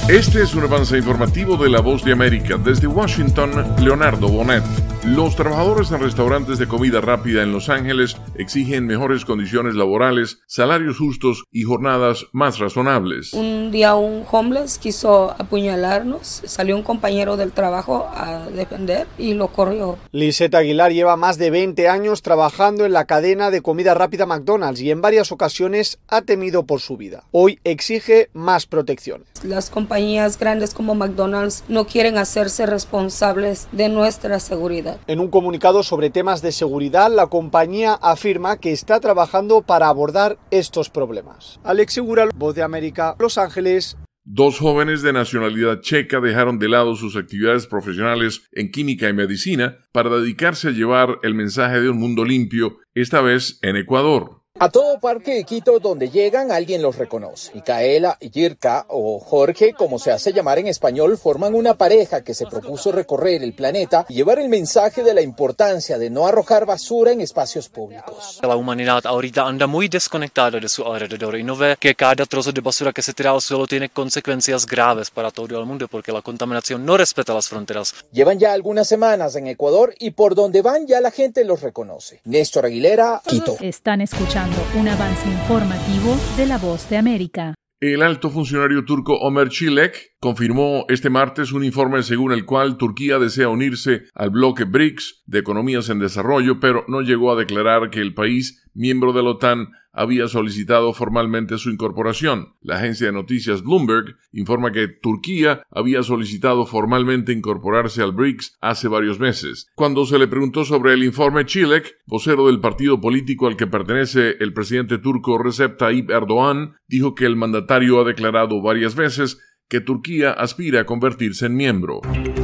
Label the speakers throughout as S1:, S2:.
S1: Este es un avance informativo de La Voz de América. Desde Washington, Leonardo Bonet. Los trabajadores en restaurantes de comida rápida en Los Ángeles exigen mejores condiciones laborales, salarios justos y jornadas más razonables.
S2: Un día un homeless quiso apuñalarnos, salió un compañero del trabajo a defender y lo corrió.
S3: Lisette Aguilar lleva más de 20 años trabajando en la cadena de comida rápida McDonald's y en varias ocasiones ha temido por su vida. Hoy exige más protección.
S2: Las compañías grandes como McDonald's no quieren hacerse responsables de nuestra seguridad.
S3: En un comunicado sobre temas de seguridad, la compañía afirma que está trabajando para abordar estos problemas. Alex Segura, Voz de América, Los Ángeles.
S1: 2 jóvenes de nacionalidad checa dejaron de lado sus actividades profesionales en química y medicina para dedicarse a llevar el mensaje de un mundo limpio, esta vez en Ecuador.
S4: A todo parque de Quito donde llegan alguien los reconoce. Micaela y Jirka, o Jorge, como se hace llamar en español, forman una pareja que se propuso recorrer el planeta y llevar el mensaje de la importancia de no arrojar basura en espacios públicos.
S5: La humanidad ahorita anda muy desconectada de su alrededor y no ve que cada trozo de basura que se tira al suelo tiene consecuencias graves para todo el mundo porque la contaminación no respeta las fronteras.
S4: Llevan ya algunas semanas en Ecuador y por donde van ya la gente los reconoce. Néstor Aguilera, Quito.
S6: Están escuchando un avance informativo de La Voz de América.
S1: El alto funcionario turco Ömer Çilek confirmó este martes un informe según el cual Turquía desea unirse al bloque BRICS de economías en desarrollo, pero no llegó a declarar que el país, miembro de la OTAN, había solicitado formalmente su incorporación. La agencia de noticias Bloomberg informa que Turquía había solicitado formalmente incorporarse al BRICS hace varios meses. Cuando se le preguntó sobre el informe, Çilek, vocero del partido político al que pertenece el presidente turco Recep Tayyip Erdoğan, dijo que el mandatario ha declarado varias veces que Turquía aspira a convertirse en miembro.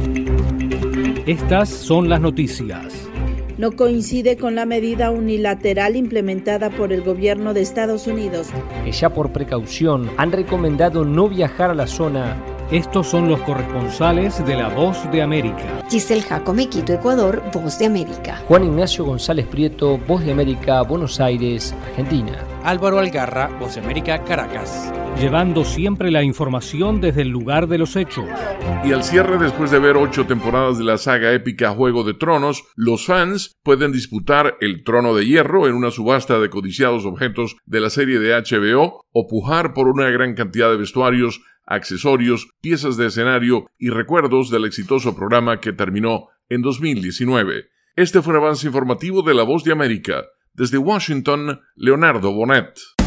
S7: Estas son las noticias.
S8: No coincide con la medida unilateral implementada por el gobierno de Estados Unidos.
S9: Ya por precaución han recomendado no viajar a la zona.
S7: Estos son los corresponsales de La Voz de América.
S10: Giselle Jacome, Quito, Ecuador, Voz de América.
S9: Juan Ignacio González Prieto, Voz de América, Buenos Aires, Argentina.
S11: Álvaro Algarra, Voz de América, Caracas.
S7: Llevando siempre la información desde el lugar de los hechos.
S1: Y al cierre, después de ver 8 temporadas de la saga épica Juego de Tronos, los fans pueden disputar el Trono de Hierro en una subasta de codiciados objetos de la serie de HBO o pujar por una gran cantidad de vestuarios, accesorios, piezas de escenario y recuerdos del exitoso programa que terminó en 2019. Este fue un avance informativo de La Voz de América. Desde Washington, Leonardo Bonet.